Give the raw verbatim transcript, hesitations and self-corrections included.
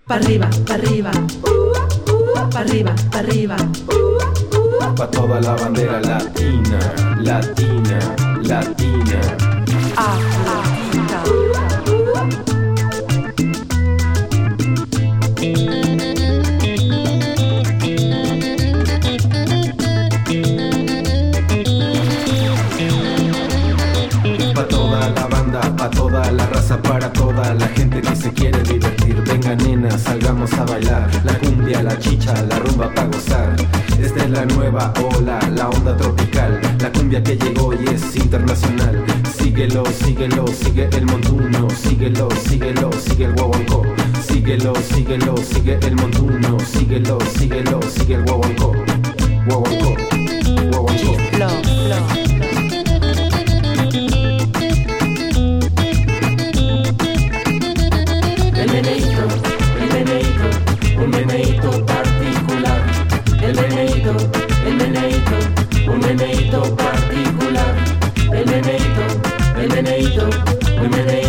Pa' arriba, pa' arriba, pa' arriba, pa' arriba, pa' toda la bandera latina, latina, latina. Africa. Pa' toda la banda, pa' toda la raza, para toda la gente que se quiere divertir. Venga nena, salgamos a bailar, la cumbia, la chicha, la rumba pa' gozar. Esta es la nueva ola, la onda tropical, la cumbia que llegó y es internacional. Síguelo, síguelo, sigue el montuno, síguelo, síguelo, sigue el guaguancó. Síguelo, síguelo, sigue el montuno, síguelo, síguelo, sigue el guaguancó. Guaguancó, guaguancó. Flow, flow. El meneíto, el meneíto, un meneíto particular. El meneíto, el meneíto, un meneíto particular. El meneíto, el meneíto, un meneíto.